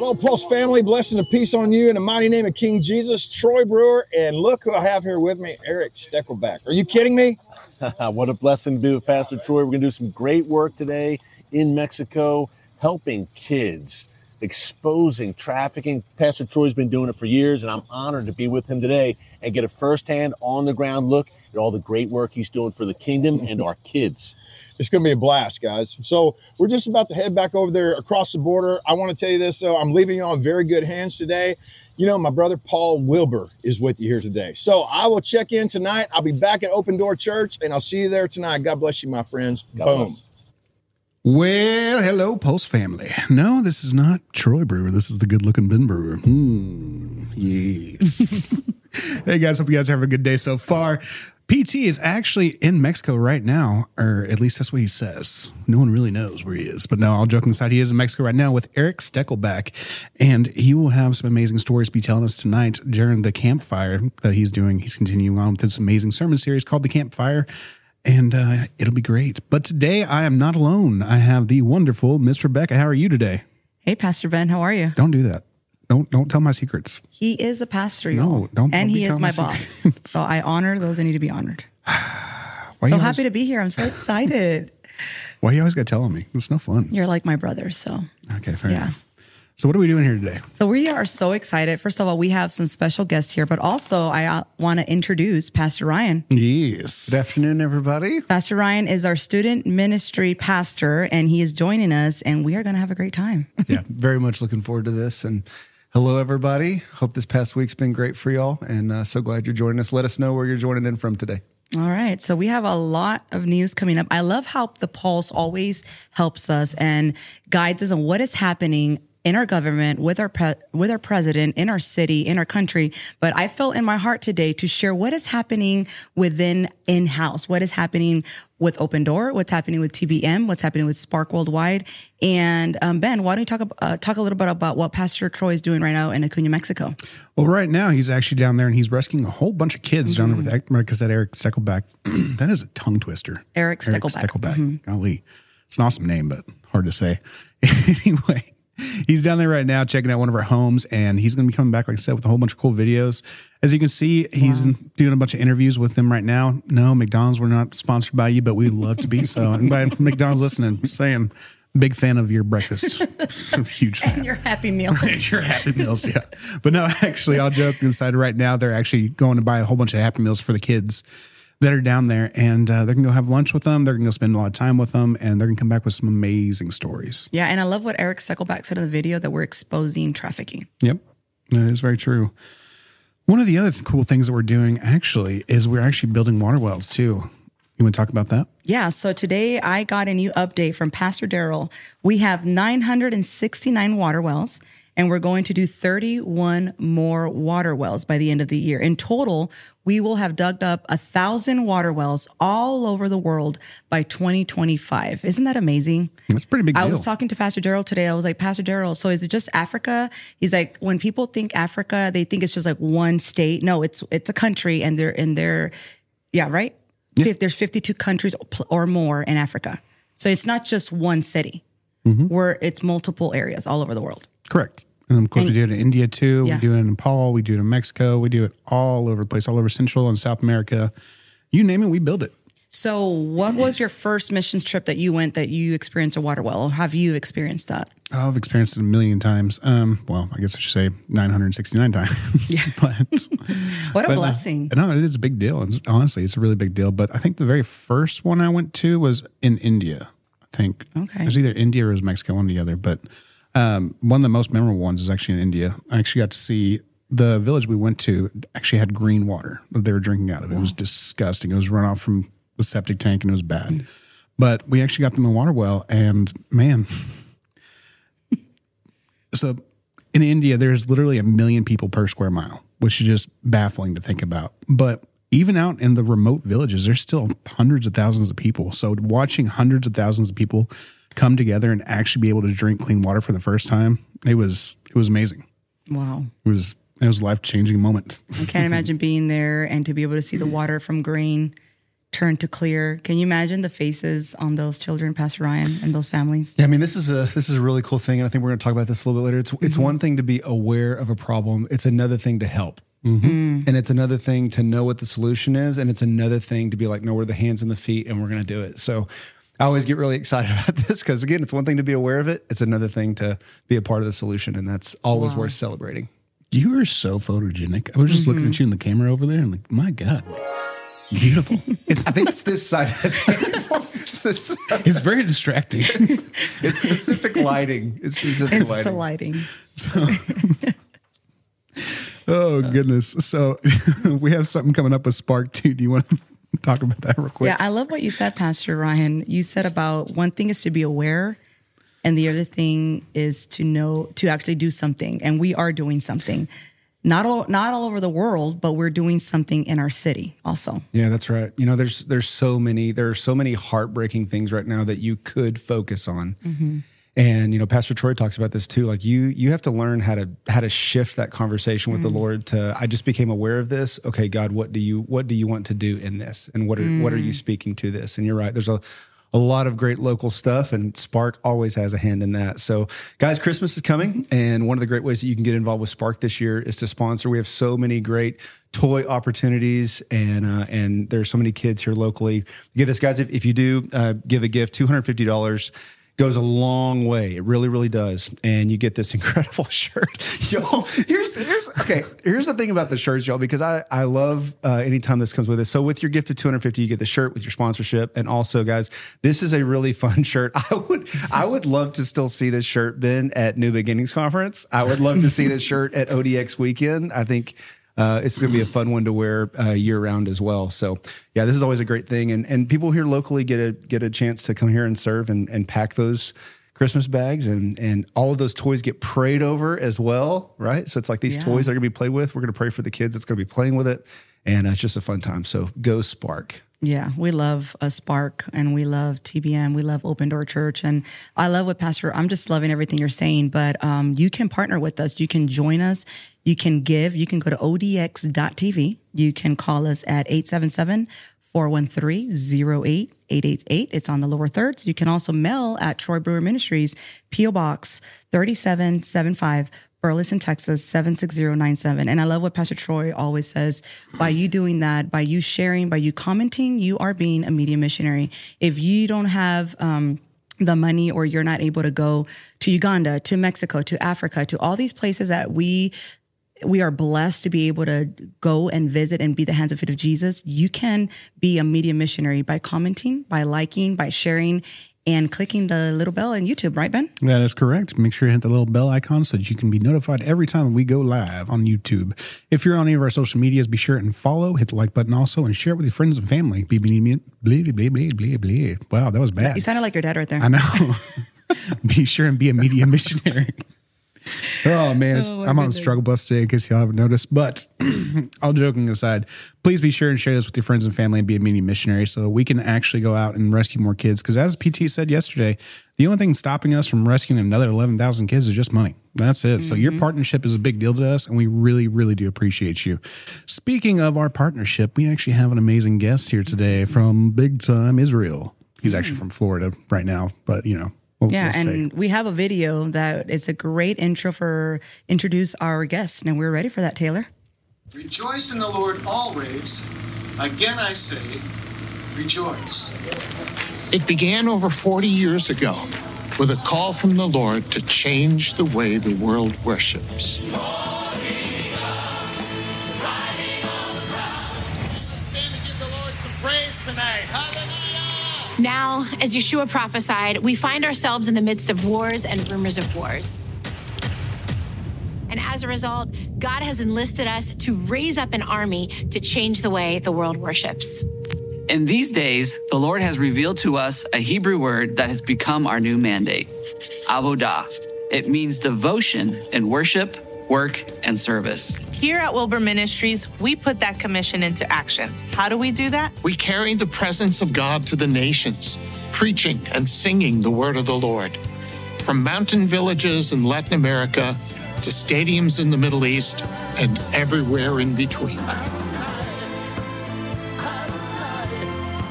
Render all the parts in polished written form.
Hello, Pulse family. Blessings and peace on you in the mighty name of King Jesus, Troy Brewer. And look who I have here with me, Eric Steckelback. Are you kidding me? What a blessing to be with Pastor Troy. We're going to do some great work today in Mexico, helping kids, exposing trafficking. Pastor Troy's been doing it for years, and I'm honored to be with him today and get a firsthand, on-the-ground look at all the great work he's doing for the kingdom and our kids. It's going to be a blast, guys. So we're just about to head back over there across the border. I want to tell you this, though. I'm leaving you on very good hands today. You know, my brother Paul Wilbur is with you here today. So I will check in tonight. I'll be back at Open Door Church, and I'll see you there tonight. God bless you, my friends. God Boom. bless. Well, hello, Pulse family. No, this is not Troy Brewer. This is the good-looking Ben Brewer. Yes. Hey, guys. Hope you guys are having a good day so far. PT is actually in Mexico right now, or at least that's what he says. No one really knows where he is. But no, all joking aside, he is in Mexico right now with Eric Steckelback, and he will have some amazing stories to be telling us tonight during the campfire that he's doing. He's continuing on with this amazing sermon series called The Campfire, and it'll be great. But today, I am not alone. I have the wonderful Miss Rebecca. How are you today? Hey, Pastor Ben, how are you? Don't do that. Don't tell my secrets. He is a pastor, No, y'all. don't And be he is telling my my boss. secrets. So I honor those that need to be honored. Why So you happy always, to be here. I'm so excited. Why you always got to tell me? It's no fun. You're like my brother, so. Okay, fair Yeah. enough. So what are we doing here today? So we are so excited. First of all, we have some special guests here, but also I want to introduce Pastor Ryan. Yes. Good afternoon, everybody. Pastor Ryan is our student ministry pastor, and he is joining us, and we are going to have a great time. Yeah, very much looking forward to this. And hello, everybody. Hope this past week's been great for y'all, and so glad you're joining us. Let us know where you're joining in from today. All right. So we have a lot of news coming up. I love how the Pulse always helps us and guides us on what is happening in our government, with our president, in our city, in our country. But I felt in my heart today to share what is happening within in-house, what is happening with Open Door, what's happening with TBM, what's happening with Spark Worldwide. And Ben, why don't you talk a little bit about what Pastor Troy is doing right now in Acuña, Mexico? Well, right now he's actually down there and he's rescuing a whole bunch of kids down there with, like I said, Eric Steckelback. That is a tongue twister. Eric Steckelback. Golly. It's an awesome name, but hard to say. Anyway, he's down there right now checking out one of our homes, and he's going to be coming back, like I said, with a whole bunch of cool videos. As you can see, he's doing a bunch of interviews with them right now. No, McDonald's, we're not sponsored by you, but we'd love to be. So anybody from McDonald's listening, saying, big fan of your breakfast. Huge fan. And your Happy Meals. Your Happy Meals, yeah. But no, actually, I'll joke inside right now. They're actually going to buy a whole bunch of Happy Meals for the kids that are down there, and they're going to go have lunch with them. They're going to go spend a lot of time with them, and they're going to come back with some amazing stories. Yeah, and I love what Eric Steckelback said in the video, that we're exposing trafficking. Yep, that is very true. One of the other cool things that we're doing, actually, is we're actually building water wells, too. You want to talk about that? Yeah, so today I got a new update from Pastor Daryl. We have 969 water wells, and we're going to do 31 more water wells by the end of the year. In total, we will have dug up 1,000 water wells all over the world by 2025. Isn't that amazing? That's a pretty big deal. I was talking to Pastor Daryl today. I was like, Pastor Daryl, so is it just Africa? He's like, when people think Africa, they think it's just like one state. No, it's a country, and they're yeah, right? Yeah. There's 52 countries or more in Africa. So it's not just one city. Where it's multiple areas all over the world. Correct. And of course, we do it in India too. Yeah. We do it in Nepal. We do it in Mexico. We do it all over the place, all over Central and South America. You name it, we build it. So what was your first missions trip that you went that you experienced a water well? Or have you experienced that? I've experienced it a million times. Well, I guess I should say 969 times. Yeah. What a blessing. No, it is a big deal. Honestly, it's a really big deal. But I think the very first one I went to was in India, I think. Okay. It was either India or it was Mexico, one or the other. But one of the most memorable ones is actually in India. I actually got to see the village we went to actually had green water that they were drinking out of. It was disgusting. It was run off from the septic tank and it was bad. But we actually got them a water well, and man, so in India, there's literally 1 million people per square mile, which is just baffling to think about. But even out in the remote villages, there's still hundreds of thousands of people. So watching hundreds of thousands of people come together and actually be able to drink clean water for the first time, it was amazing. Wow. It was a life-changing moment. I can't imagine being there and to be able to see the water from green turn to clear. Can you imagine the faces on those children, Pastor Ryan, and those families? Yeah, I mean, this is a really cool thing, and I think we're going to talk about this a little bit later. It's one thing to be aware of a problem; it's another thing to help, and it's another thing to know what the solution is, and it's another thing to be like, no, we're the hands and the feet, and we're going to do it. So, I always get really excited about this because, again, it's one thing to be aware of it; it's another thing to be a part of the solution, and that's always worth celebrating. You are so photogenic. I was just looking at you in the camera over there and like, my God, beautiful. I think it's this side. It's very distracting. It's specific lighting. It's specific It's lighting. the lighting. Oh, goodness. So we have something coming up with Spark too. Do you want to talk about that real quick? Yeah, I love what you said, Pastor Ryan. You said about one thing is to be aware, and the other thing is to know, to actually do something. And we are doing something. Not all over the world, but we're doing something in our city also. Yeah, that's right. You know, there are so many heartbreaking things right now that you could focus on. And, you know, Pastor Troy talks about this too. Like you have to learn how to shift that conversation with the Lord to, I just became aware of this. Okay, God, what do you want to do in this? And what are you speaking to this? And you're right. There's a lot of great local stuff, and Spark always has a hand in that. So, guys, Christmas is coming, and one of the great ways that you can get involved with Spark this year is to sponsor. We have so many great toy opportunities, and there's so many kids here locally. Get this, guys, if you do give a gift, $250 goes a long way. It really, really does. And you get this incredible shirt. Y'all, here's the thing about the shirts, y'all, because I love anytime this comes with it. So with your gift of $250, you get the shirt with your sponsorship. And also, guys, this is a really fun shirt. I would love to still see this shirt, Ben, at New Beginnings Conference. I would love to see this shirt at ODX Weekend. I think it's going to be a fun one to wear year round as well. So yeah, this is always a great thing. And people here locally get a chance to come here and serve and pack those Christmas bags, and all of those toys get prayed over as well. Right. So it's like these toys are going to be played with. We're going to pray for the kids that's going to be playing with it. And it's just a fun time. So go Spark. Yeah, we love Spark, and we love TBM. We love Open Door Church. And I love what I'm just loving everything you're saying, but you can partner with us. You can join us. You can give. You can go to odx.tv. You can call us at 877-413-0888. It's on the lower thirds. You can also mail at Troy Brewer Ministries, P.O. Box 3775, Burleson, Texas, 76097. And I love what Pastor Troy always says. By you doing that, by you sharing, by you commenting, you are being a media missionary. If you don't have the money, or you're not able to go to Uganda, to Mexico, to Africa, to all these places that we are blessed to be able to go and visit and be the hands and feet of Jesus, you can be a media missionary by commenting, by liking, by sharing, and clicking the little bell on YouTube, right, Ben? That is correct. Make sure you hit the little bell icon so that you can be notified every time we go live on YouTube. If you're on any of our social medias, be sure and follow, hit the like button also, and share it with your friends and family. Wow, that was bad. You sounded like your dad right there. I know. Be sure and be a media missionary. Oh man, I'm on the struggle bus today, in case y'all haven't noticed. But all joking aside, please be sure and share this with your friends and family and be a media missionary so that we can actually go out and rescue more kids. Because as PT said yesterday, the only thing stopping us from rescuing another 11,000 kids is just money. That's it. So your partnership is a big deal to us, and we really, really do appreciate you. Speaking of our partnership, we actually have an amazing guest here today from Big Time Israel. He's actually from Florida right now, but you know. We'll and we have a video that it's a great intro for introduce our guest, and we're ready for that, Taylor. Rejoice in the Lord always. Again I say, rejoice. It began over 40 years ago with a call from the Lord to change the way the world worships. Let's stand and give the Lord some praise tonight. Hallelujah! Now, as Yeshua prophesied, we find ourselves in the midst of wars and rumors of wars. And as a result, God has enlisted us to raise up an army to change the way the world worships. In these days, the Lord has revealed to us a Hebrew word that has become our new mandate, avodah. It means devotion in worship, work, and service. Here at Wilbur Ministries, we put that commission into action. How do we do that? We carry the presence of God to the nations, preaching and singing the word of the Lord. From mountain villages in Latin America to stadiums in the Middle East and everywhere in between.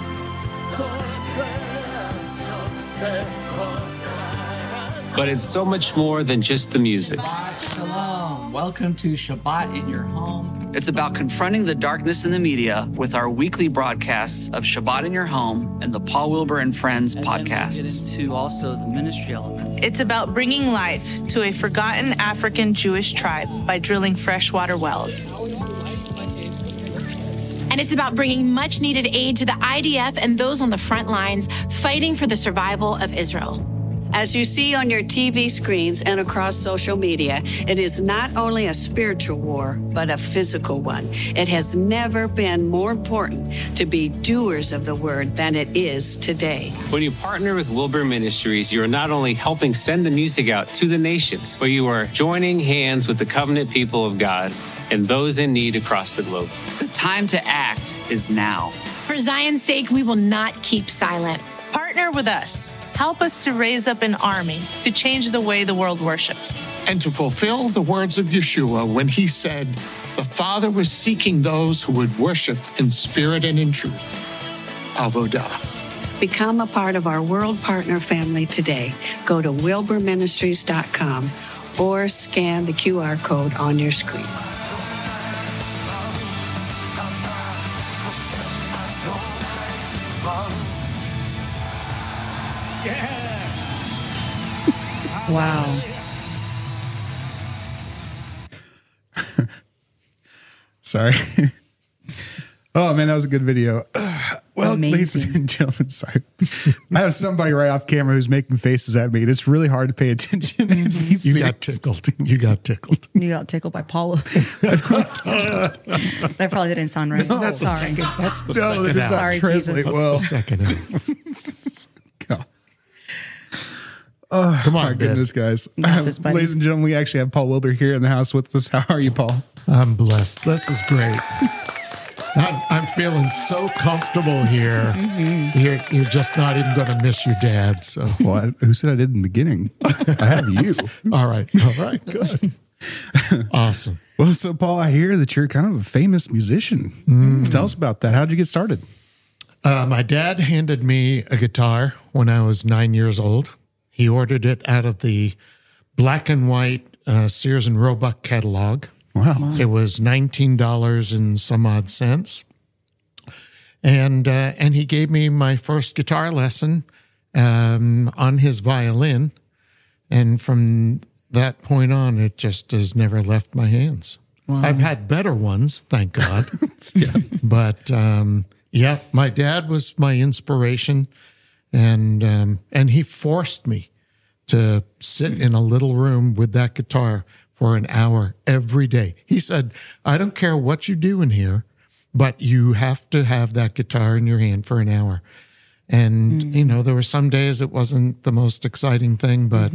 But it's so much more than just the music. Shalom. Welcome to Shabbat in your home. It's about confronting the darkness in the media with our weekly broadcasts of Shabbat in Your Home and the Paul Wilbur and Friends podcasts. Get into also the ministry elements. It's about bringing life to a forgotten African Jewish tribe by drilling freshwater wells. And it's about bringing much needed aid to the IDF and those on the front lines fighting for the survival of Israel. As you see on your TV screens and across social media, it is not only a spiritual war, but a physical one. It has never been more important to be doers of the word than it is today. When you partner with Wilbur Ministries, you are not only helping send the music out to the nations, but you are joining hands with the covenant people of God and those in need across the globe. The time to act is now. For Zion's sake, we will not keep silent. Partner with us. Help us to raise up an army to change the way the world worships. And to fulfill the words of Yeshua when he said, the Father was seeking those who would worship in spirit and in truth. Avodah. Become a part of our World Partner family today. Go to wilburministries.com or scan the QR code on your screen. Wow. Sorry. Oh man, that was a good video. Well, Amazing. ladies and gentlemen, sorry. I have somebody right off camera who's making faces at me, and it's really hard to pay attention. You got tickled. You got tickled. You got tickled by Paul. That probably didn't sound right. No. Sorry. That's the No, second that does out. not Sorry, translate Jesus. well. That's the second out. God. Come My on, goodness, guys. got this, buddy. Ladies and gentlemen, we actually have Paul Wilbur here in the house with us. How are you, Paul? I'm blessed. This is great. I'm feeling so comfortable here. You're just not even going to miss your dad. So, Well, who said I did in the beginning? I have you. all right, good, awesome. Well, so Paul, I hear that you're kind of a famous musician. Tell us about that. How'd you get started? My dad handed me a guitar when I was 9 years old. He ordered it out of the black and white Sears and Roebuck catalog. Wow. It was $19 and some odd cents. And he gave me my first guitar lesson on his violin. And from that point on, it just has never left my hands. Wow. I've had better ones, thank God. Yeah. But yeah, my dad was my inspiration. And he forced me to sit in a little room with that guitar for an hour every day. He said, I don't care what you do in here, but you have to have that guitar in your hand for an hour. And, you know, there were some days it wasn't the most exciting thing, but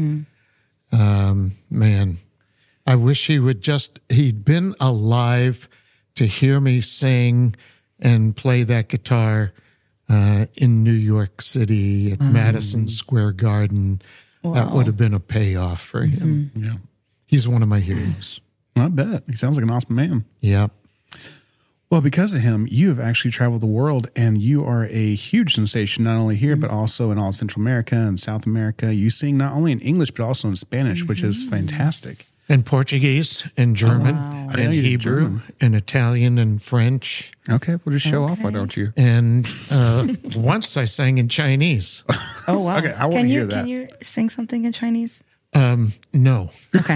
man, I wish he'd been alive to hear me sing and play that guitar in New York City at Madison Square Garden. Wow. That would have been a payoff for him. Yeah. He's one of my heroes. I bet. He sounds like an awesome man. Yeah. Well, because of him, you have actually traveled the world, and you are a huge sensation, not only here, but also in all Central America and South America. You sing not only in English, but also in Spanish, which is fantastic. And Portuguese and German and Hebrew German. and Italian and French. Okay, well, just show off, why don't you? And once I sang in Chinese. Oh, wow. Okay, I want to hear that. Can you sing something in Chinese? No. Okay.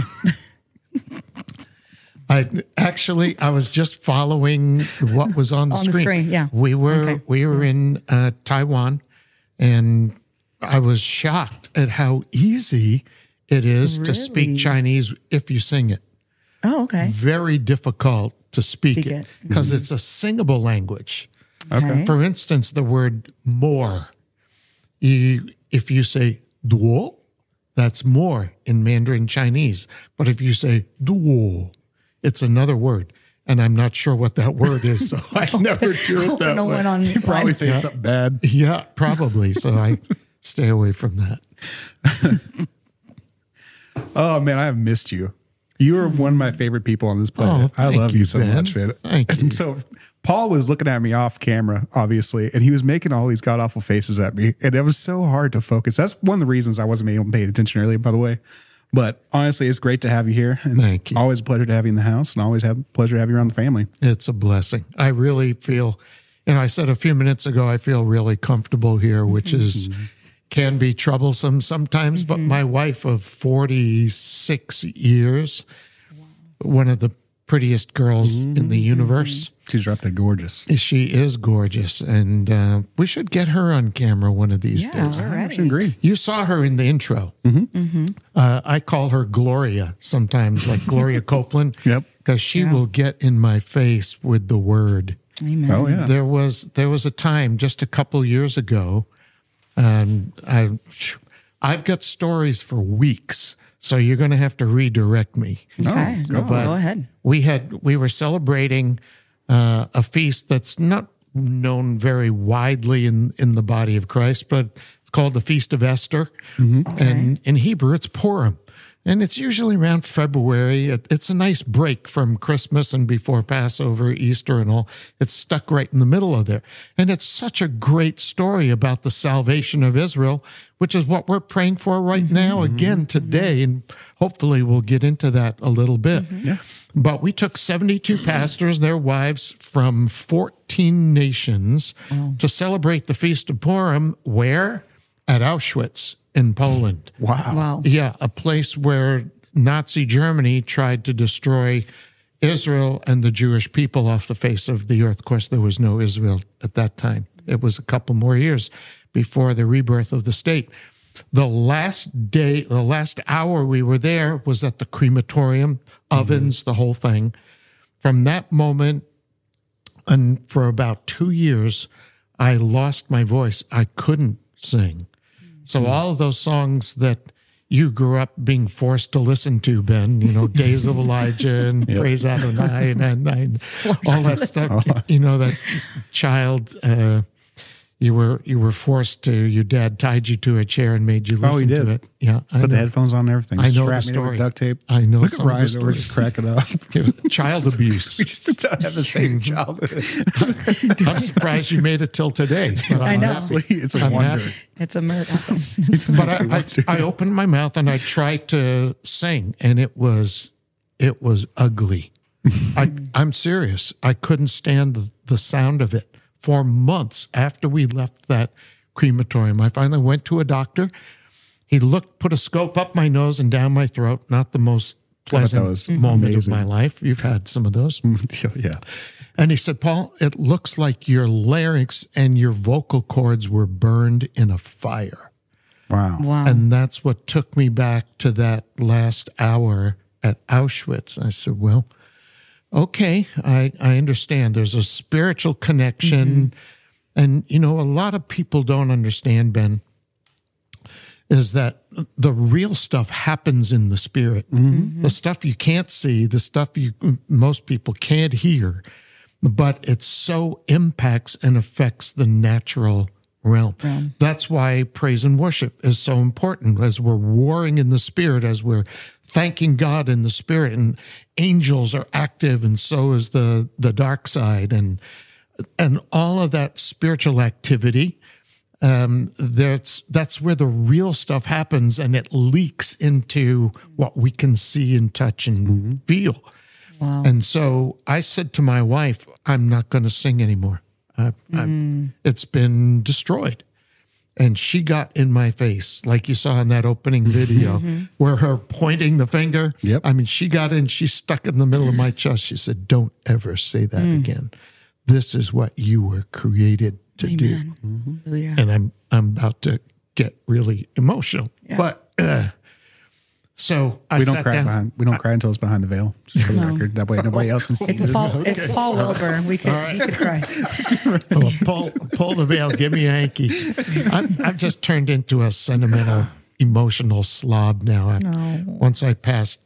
I was just following what was on the screen. The screen, yeah. We were in Taiwan, and I was shocked at how easy it is to speak Chinese if you sing it. Oh, okay. Very difficult to speak it because it's a singable language. Okay. For instance, the word more. If you say duo, that's more in Mandarin Chinese. But if you say duo, it's another word. And I'm not sure what that word is, so I never do it that way. You probably say something bad. Yeah, probably. So I stay away from that. Oh, man, I have missed you. You are one of my favorite people on this planet. Oh, I love you so Ben. much, man. Thank you. And so, Paul was looking at me off camera, obviously, and he was making all these god awful faces at me, and it was so hard to focus. That's one of the reasons I wasn't able to pay attention earlier, by the way. But honestly, it's great to have you here. And Thank you. Always a pleasure to have you in the house, and always have a pleasure to have you around the family. It's a blessing. I really feel, and I said a few minutes ago, I feel really comfortable here, which is can be troublesome sometimes. But my wife of 46 years, one of the prettiest girls in the universe. She's dropped dead gorgeous. She is gorgeous, and we should get her on camera one of these days. We're ready. I agree. You saw her in the intro. I call her Gloria sometimes, like Gloria Copeland. Yep. Because she will get in my face with the word. Amen. Oh, yeah. There was a time just a couple years ago, and I've got stories for weeks, so you're going to have to redirect me. Okay. go ahead. We were celebrating a feast that's not known very widely in the body of Christ, but it's called the Feast of Esther. And in Hebrew, it's Purim. And it's usually around February. It's a nice break from Christmas and before Passover, Easter, and all. It's stuck right in the middle of there. And it's such a great story about the salvation of Israel, which is what we're praying for right now, again today. And hopefully we'll get into that a little bit. But we took 72 pastors, their wives, from 14 nations to celebrate the Feast of Purim. Where? At Auschwitz in Poland. Wow. Yeah, a place where Nazi Germany tried to destroy Israel and the Jewish people off the face of the earth. Of course, there was no Israel at that time. It was a couple more years before the rebirth of the state. The last hour we were there was at the crematorium, ovens, the whole thing. From that moment, and for about 2 years, I lost my voice. I couldn't sing. So all of those songs that you grew up being forced to listen to, Ben, Days of Elijah and Praise Adonai and all that stuff, that child, you were forced to, your dad tied you to a chair and made you listen to it. Yeah. Put the headphones on and everything. I know Strap the me to story. Duct tape. I know Look some at of the Ryan, we're stories. just cracking up. Child abuse. We just don't have the same childhood. I'm surprised you made it till today. But I I'm know. happy. It's a I'm wonder. happy. It's a murder. But I opened my mouth and I tried to sing, and it was ugly. I'm serious. I couldn't stand the sound of it for months after we left that crematorium. I finally went to a doctor. He put a scope up my nose and down my throat. Not the most pleasant moment amazing. of my life. You've had some of those. Yeah. And he said, Paul, it looks like your larynx and your vocal cords were burned in a fire. Wow. And that's what took me back to that last hour at Auschwitz. I said, well, okay, I understand. There's a spiritual connection. And, a lot of people don't understand, Ben, is that the real stuff happens in the spirit. The stuff you can't see, the stuff most people can't hear, but it so impacts and affects the natural realm. That's why praise and worship is so important as we're warring in the spirit, as we're thanking God in the spirit, and angels are active, and so is the dark side, and all of that spiritual activity. That's where the real stuff happens, and it leaks into what we can see and touch and feel. Wow. And so I said to my wife, I'm not going to sing anymore. It's been destroyed. And she got in my face, like you saw in that opening video, where her pointing the finger. Yep. I mean, she got in, she stuck in the middle of my chest. She said, don't ever say that again. This is what you were created to do. And I'm about to get really emotional. Yeah. But so I We don't sat cry down. we don't cry until it's behind the veil. Just for the record. That way nobody else can see. It's Paul Wilbur. We can cry. Oh, pull the veil. Give me a hanky. I've just turned into a sentimental, emotional slob now. Once I passed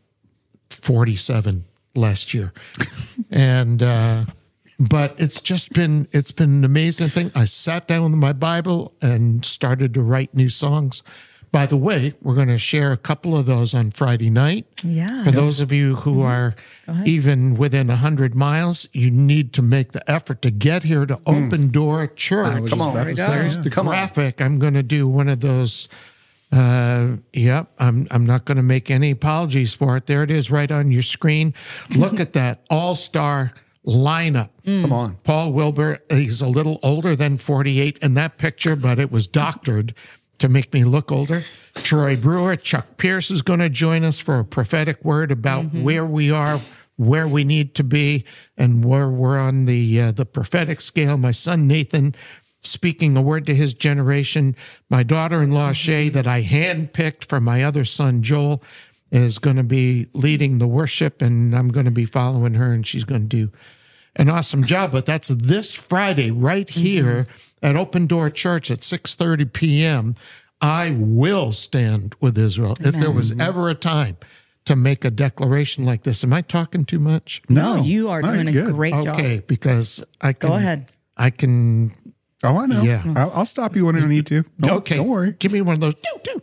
47 last year, and but it's been an amazing thing. I sat down with my Bible and started to write new songs. By the way, we're going to share a couple of those on Friday night. Yeah. For those of you who are even within 100 miles, you need to make the effort to get here to Open Door Church. Come on. There's the graphic. I'm going to do one of those. I'm not going to make any apologies for it. There it is right on your screen. Look at that all-star lineup. Come on. Paul Wilbur, he's a little older than 48 in that picture, but it was doctored to make me look older. Troy Brewer, Chuck Pierce is going to join us for a prophetic word about where we are, where we need to be, and where we're on the prophetic scale. My son Nathan speaking a word to his generation. My daughter-in-law Shay, that I handpicked for my other son Joel, is going to be leading the worship, and I'm going to be following her, and she's going to do an awesome job. But that's this Friday right here at Open Door Church at 6:30 p.m. I will stand with Israel. Amen. If there was ever a time to make a declaration like this, am I talking too much? No, you are doing a great job. Okay, because I can. Go ahead. I can. Oh, I know. Yeah. I'll stop you when I need to. Okay. Don't worry. Give me one of those.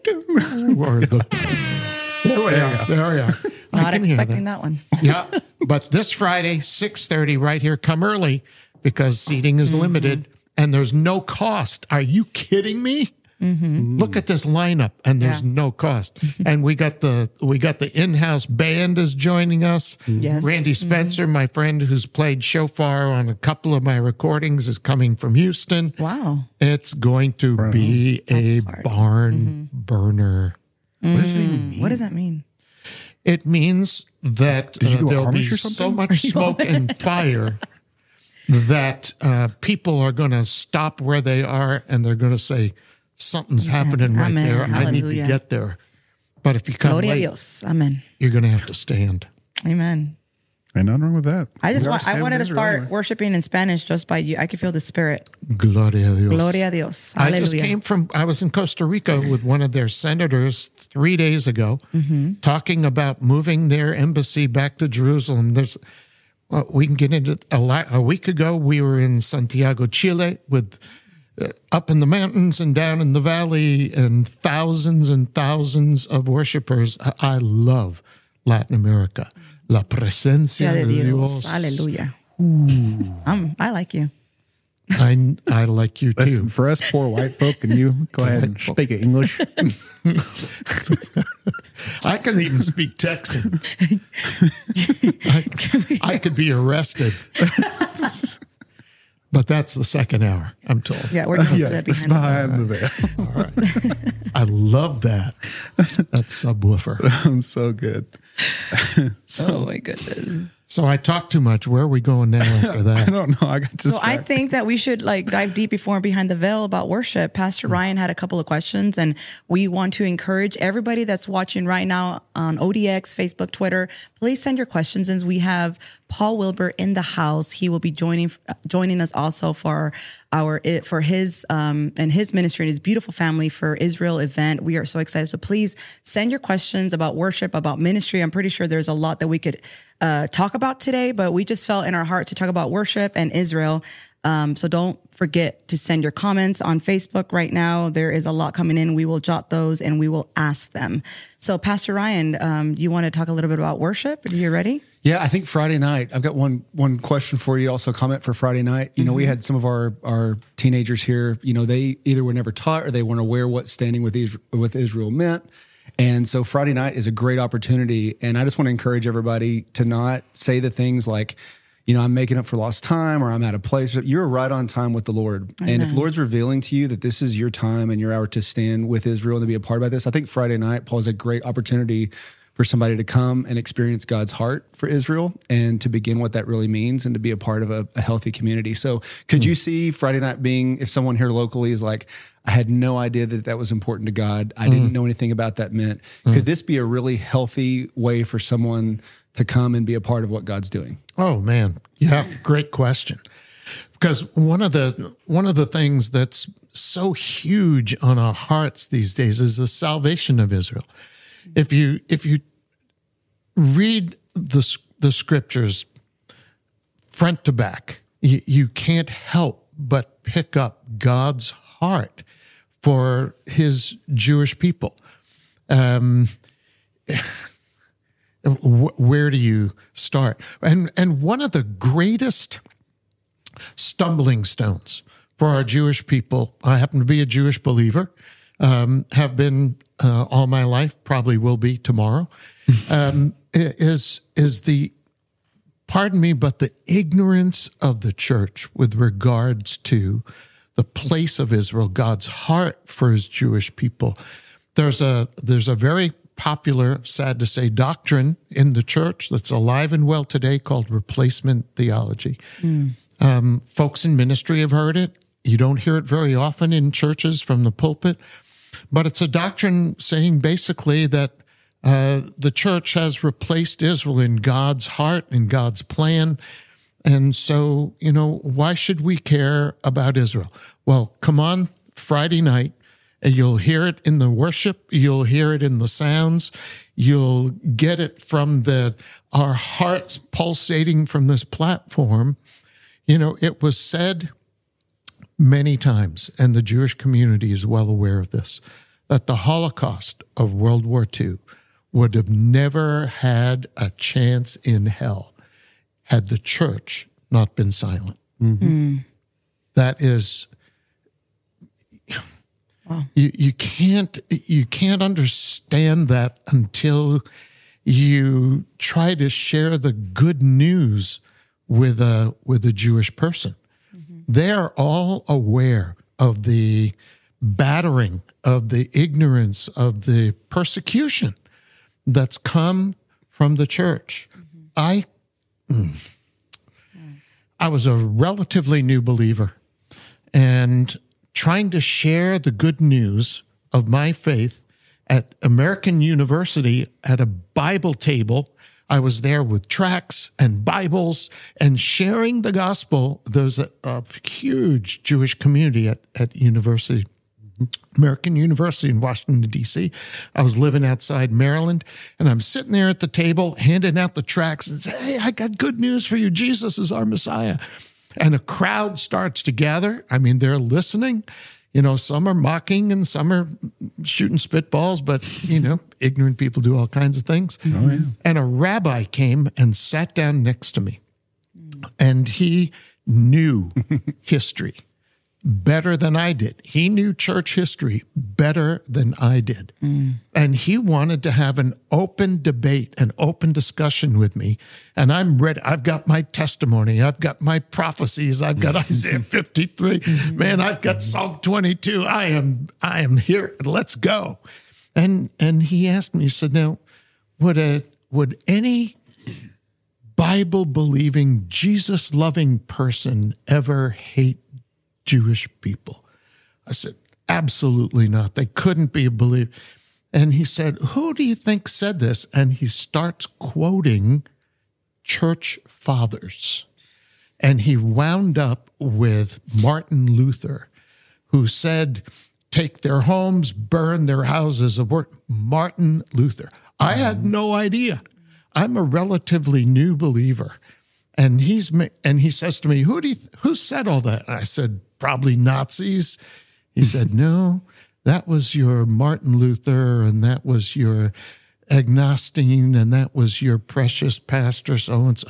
Or there we are. There we are. Not expecting that one. Yeah. But this Friday, 6:30 right here. Come early because seating is limited and there's no cost. Are you kidding me? Look at this lineup and there's no cost. And we got the in-house band is joining us. Yes. Randy Spencer, my friend who's played shofar on a couple of my recordings, is coming from Houston. Wow. It's going to be a barn burner. What does it even mean? What does that mean? It means that there'll be so much smoke and fire that people are going to stop where they are and they're going to say, something's happening right there. I need to get there. But if you come Gloria late, a Dios. Amen. you're going to have to stand. Amen. Ain't nothing wrong with that. I wanted to start worshiping in Spanish just by you. I could feel the spirit. Gloria a Dios. Gloria a Dios. I was in Costa Rica with one of their senators 3 days ago talking about moving their embassy back to Jerusalem. We can get into a week ago, we were in Santiago, Chile with up in the mountains and down in the valley and thousands of worshipers. I love Latin America. La presencia de Dios. Hallelujah. I like you. I like you too. Listen, for us poor white folk, can you go ahead and speak English? I can even speak Texan. I could be arrested. But that's the second hour, I'm told. Yeah, we're going to put that behind the veil. All right. I love that. That subwoofer. So good. Oh, my goodness. So I talk too much. Where are we going now after that? I don't know. I got So I think that we should dive deep before and behind the veil about worship. Pastor Ryan had a couple of questions, and we want to encourage everybody that's watching right now on ODX, Facebook, Twitter. Please send your questions, and we have Paul Wilbur in the house. He will be joining us also for his and his ministry and his beautiful family for Israel event. We are so excited. So please send your questions about worship, about ministry. I'm pretty sure there's a lot that we could talk about today, but we just felt in our heart to talk about worship and Israel. So don't forget to send your comments on Facebook right now. There is a lot coming in. We will jot those and we will ask them. So Pastor Ryan, you want to talk a little bit about worship? Are you ready? Yeah, I think Friday night, I've got one question for you, also comment for Friday night. You know, we had some of our teenagers here, you know, they either were never taught or they weren't aware what standing with Israel meant. And so Friday night is a great opportunity. And I just want to encourage everybody to not say the things like, you know, I'm making up for lost time or I'm out of place. You're right on time with the Lord. Amen. And if the Lord's revealing to you that this is your time and your hour to stand with Israel and to be a part of this, I think Friday night, Paul, is a great opportunity for somebody to come and experience God's heart for Israel and to begin what that really means and to be a part of a healthy community. So could you see Friday night being, if someone here locally is like, I had no idea that was important to God. I didn't know anything about that meant. Could this be a really healthy way for someone to come and be a part of what God's doing? Oh man. Yeah. Great question. Because one of the things that's so huge on our hearts these days is the salvation of Israel. If you read the scriptures front to back, you can't help but pick up God's heart for his Jewish people. Where do you start? And one of the greatest stumbling stones for our Jewish people, I happen to be a Jewish believer, have been all my life, probably will be tomorrow, is the, pardon me, but the ignorance of the church with regards to the place of Israel, God's heart for his Jewish people. There's a very popular, sad to say, doctrine in the church that's alive and well today called replacement theology. Folks in ministry have heard it. You don't hear it very often in churches from the pulpit, but it's a doctrine saying basically that the church has replaced Israel in God's heart, in God's plan. And so, why should we care about Israel? Well, come on Friday night, and you'll hear it in the worship. You'll hear it in the sounds. You'll get it from our hearts pulsating from this platform. It was said many times, and the Jewish community is well aware of this, that the Holocaust of World War II would have never had a chance in hell had the church not been silent. That is... Wow. You can't understand that until you try to share the good news with a Jewish person. They're all aware of the battering, of the ignorance, of the persecution that's come from the church. I was a relatively new believer, and trying to share the good news of my faith at American University at a Bible table. I was there with tracts and Bibles and sharing the gospel. There's a huge Jewish community at university, American University in Washington, D.C. I was living outside Maryland, and I'm sitting there at the table handing out the tracts and say, "Hey, I got good news for you. Jesus is our Messiah." And a crowd starts to gather. I mean, they're listening. Some are mocking and some are shooting spitballs, but, ignorant people do all kinds of things. Oh, yeah. And a rabbi came and sat down next to me. And he knew history better than I did. He knew church history better than I did. And he wanted to have an open debate, an open discussion with me. And I'm ready. I've got my testimony. I've got my prophecies. I've got Isaiah 53. Man, I've got Psalm 22. I am here. Let's go. And he asked me, he said, "Now, would any Bible-believing, Jesus-loving person ever hate Jewish people?" I said, "Absolutely not. They couldn't be a believer." And he said, "Who do you think said this?" And he starts quoting church fathers. And he wound up with Martin Luther, who said, "Take their homes, burn their houses of work." Martin Luther. I had no idea. I'm a relatively new believer. And he says to me, who said all that? And I said, "Probably Nazis." He said, "No, that was your Martin Luther, and that was your Augustine, and that was your precious pastor so-and-so."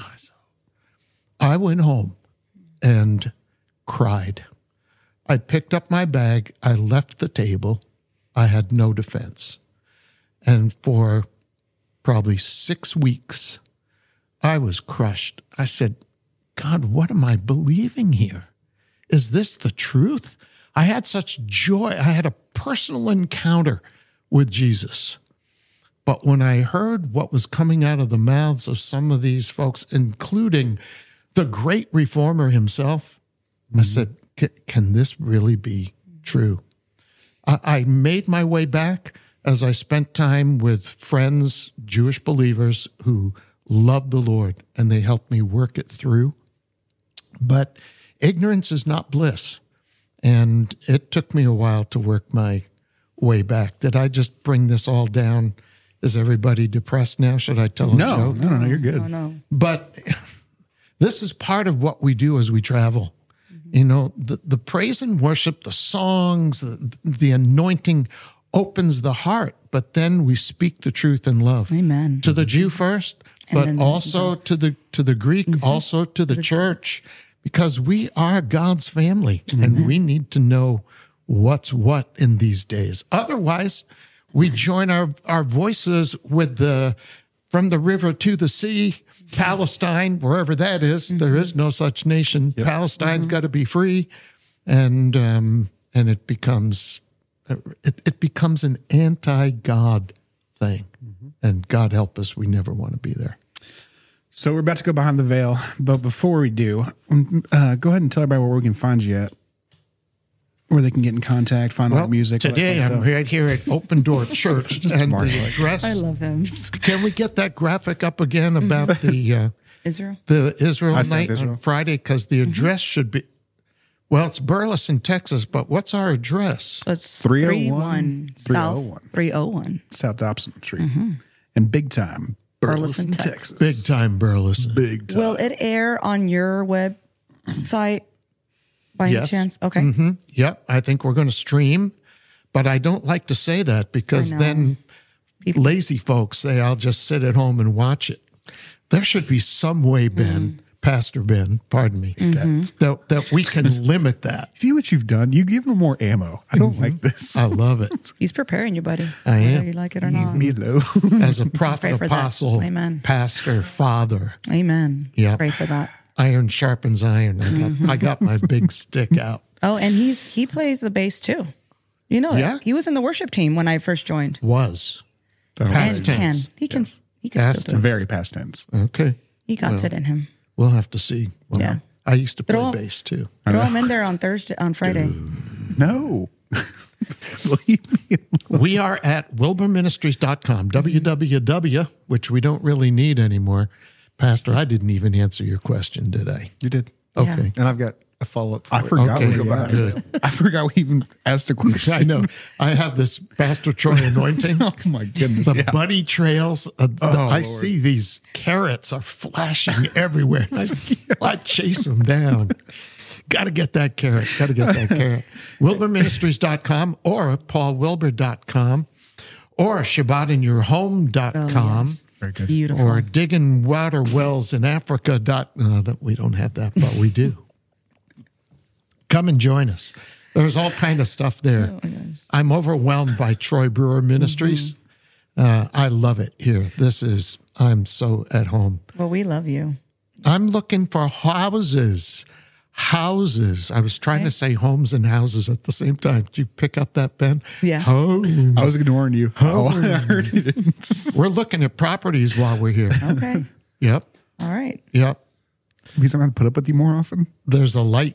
I went home and cried. I picked up my bag. I left the table. I had no defense. And for probably 6 weeks, I was crushed. I said, "God, what am I believing here? Is this the truth?" I had such joy. I had a personal encounter with Jesus. But when I heard what was coming out of the mouths of some of these folks, including the great reformer himself, I said, can this really be true? I made my way back as I spent time with friends, Jewish believers who loved the Lord, and they helped me work it through. But ignorance is not bliss. And it took me a while to work my way back. Did I just bring this all down? Is everybody depressed now? Should I tell a joke? No, you're good. No. But this is part of what we do as we travel. You know, the praise and worship, the songs, the anointing opens the heart, but then we speak the truth in love. Amen. To the Jew first, but also to the Greek, also to the church, because we are God's family and we need to know what's what in these days. Otherwise, we join our voices with from the river to the sea, Palestine, wherever that is. There is no such nation. Yep. Palestine's got to be free, and it becomes an anti-God thing. And God help us, we never want to be there. So we're about to go behind the veil, but before we do, go ahead and tell everybody where we can find you at, where they can get in contact, find out music. Today I'm right here at Open Door Church, and the address. I love him. Can we get that graphic up again about the Israel night on Friday? Because the address should be. Well, it's Burleson, Texas, but what's our address? It's 301 South 301 South Dobson Street, and big time Burleson, Texas. Big time Burleson. Big time. Will it air on your website by any chance? Okay. Yep, I think we're going to stream, but I don't like to say that because then lazy folks say I'll just sit at home and watch it. There should be some way, Ben. Pastor Ben, pardon me, that we can limit that. See what you've done? You give him more ammo. I don't like this. I love it. He's preparing you, buddy. I am. Whether you like it or not. Me low. As a prophet, apostle, Amen. pastor, father. Amen. Yeah. Pray for that. Iron sharpens iron. I got my big stick out. Oh, and he plays the bass too. You know that. He was in the worship team when I first joined. Was. Past tense. He can past still do it. Very past tense. Okay. He got it in him. We'll have to see. Well, yeah. I used to play bass too. Throw him in there on Friday. No. We are at wilburministries.com, www, which we don't really need anymore. Pastor, I didn't even answer your question, did I? You did. Okay. Yeah. And I've got a follow-up. I forgot. Okay, I forgot we even asked a question. I know. I have this Pastor Troy anointing. Oh my goodness. The bunny trails. I see these carrots are flashing everywhere. I chase them down. Got to get that carrot. WilburMinistries.com or PaulWilbur.com or ShabbatInYourHome.com. yes. Very good. Beautiful. Or Digging Water Wells in Africa. We don't have that, but we do. Come and join us. There's all kind of stuff there. Oh, I'm overwhelmed by Troy Brewer Ministries. I love it here. I'm so at home. Well, we love you. I'm looking for houses. I was trying to say homes and houses at the same time. Did you pick up that, Ben? Yeah. Home. I was ignoring you. Oh, I heard you didn't. We're looking at properties while we're here. Okay. Yep. All right. Yep. Means I'm going to put up with you more often. There's a light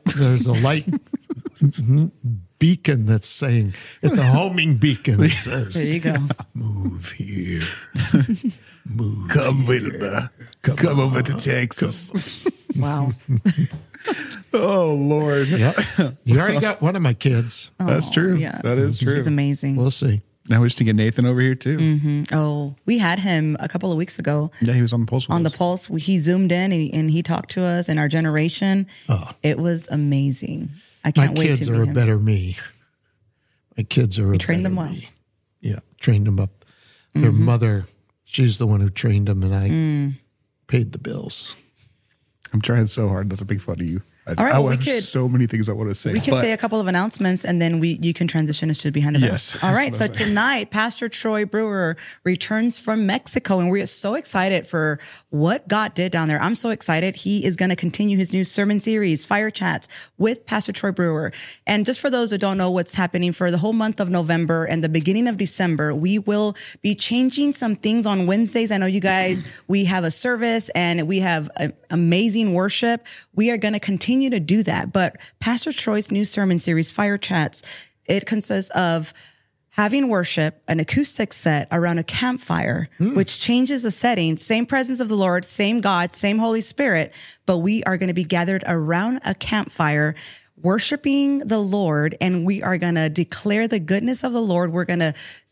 beacon that's saying, it's a homing beacon. It says, there you go. Move here. Move. Come, Wilbur. Come over to Texas. Wow. Oh, Lord. Yep. You already got one of my kids. That's true. Yes. That is true. He's amazing. We'll see. Now we just need to get Nathan over here too. Oh, we had him a couple of weeks ago. Yeah, he was on the Pulse. On the Pulse, he zoomed in and he talked to us and our generation. Oh. It was amazing. I can't wait to meet him. My kids are a better me. My kids are a trained them well. Me. Yeah, trained them up. Their mother, she's the one who trained them, and I paid the bills. I'm trying so hard not to make fun of you. All right, I have so many things I want to say. We can say a couple of announcements, and then you can transition us to Behind the Veil. Yes. All right. So tonight, Pastor Troy Brewer returns from Mexico, and we are so excited for what God did down there. I'm so excited. He is going to continue his new sermon series, Fire Chats, with Pastor Troy Brewer. And just for those who don't know what's happening for the whole month of November and the beginning of December, we will be changing some things on Wednesdays. I know you guys, we have a service and we have amazing worship. We are going to continue to do that. But Pastor Troy's new sermon series, Fire Chats, it consists of having worship, an acoustic set around a campfire, which changes the setting, same presence of the Lord, same God, same Holy Spirit, but we are going to be gathered around a campfire worshiping the Lord, and we are going to declare the goodness of the Lord. We're going to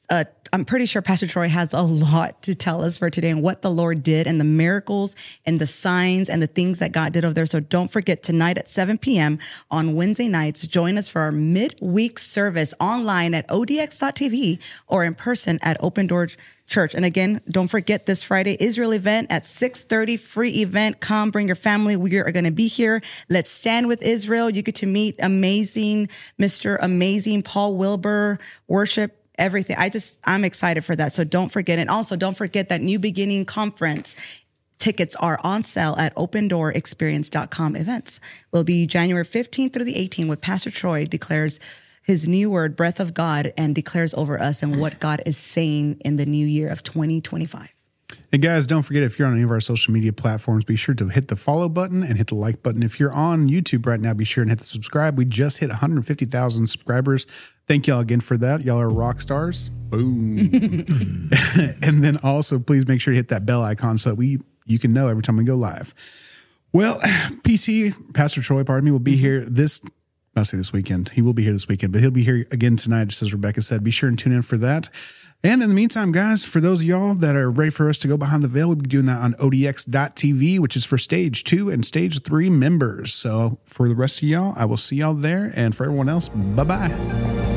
I'm pretty sure Pastor Troy has a lot to tell us for today and what the Lord did and the miracles and the signs and the things that God did over there. So don't forget, tonight at 7 p.m. on Wednesday nights, join us for our midweek service online at odx.tv or in person at Open Door Church. And again, don't forget this Friday Israel event at 6:30, free event. Come, bring your family. We are going to be here. Let's stand with Israel. You get to meet Mr. Amazing Paul Wilbur, worship, everything. I'm excited for that. So don't forget. And also don't forget that New Beginning Conference tickets are on sale at opendoorexperience.com events. Will be January 15th through the 18th with Pastor Troy declares his new word, breath of God, and declares over us and what God is saying in the new year of 2025. And guys, don't forget, if you're on any of our social media platforms, be sure to hit the follow button and hit the like button. If you're on YouTube right now, be sure and hit the subscribe. We just hit 150,000 subscribers. Thank y'all again for that. Y'all are rock stars. Boom. And then also, please make sure to hit that bell icon so that you can know every time we go live. Well, Pastor Troy, will be here this weekend. He will be here this weekend, but he'll be here again tonight, just as Rebecca said. Be sure and tune in for that. And in the meantime, guys, for those of y'all that are ready for us to go behind the veil, we'll be doing that on odx.tv, which is for stage 2 and stage 3 members. So for the rest of y'all, I will see y'all there. And for everyone else, bye-bye.